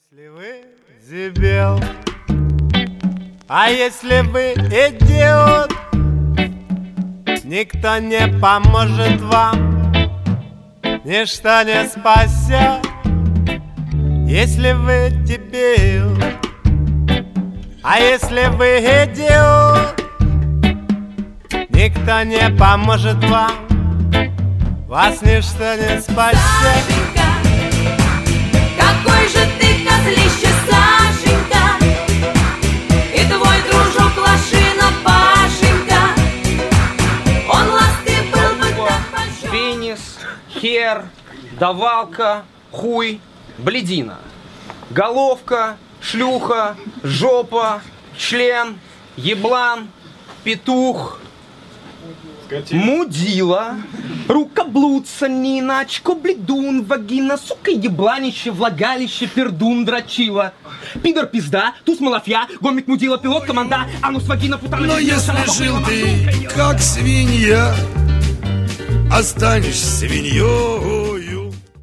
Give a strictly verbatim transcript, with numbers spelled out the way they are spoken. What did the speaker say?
Если вы дебил, а если вы идиот, никто не поможет вам, ничто не спасет. Если вы дебил, а если вы идиот, никто не поможет вам, вас ничто не спасет. Сашенька, какой же ты козлище, Сашенька, и твой дружок Лошина Пашенька, он ласты был бы так большой. Пенис, хер, давалка, хуй, блядина. Головка, шлюха, жопа, член, еблан, петух, мудила, рукоблудца, нина, очко, бледун, вагина, сука, ебланище, влагалище, пердун, дрочила, пидор, пизда, туз, малафья, гомик, мудила, пилот, команда, анус, вагина, путана. Но если жил ты как свинья, останешься свиньей.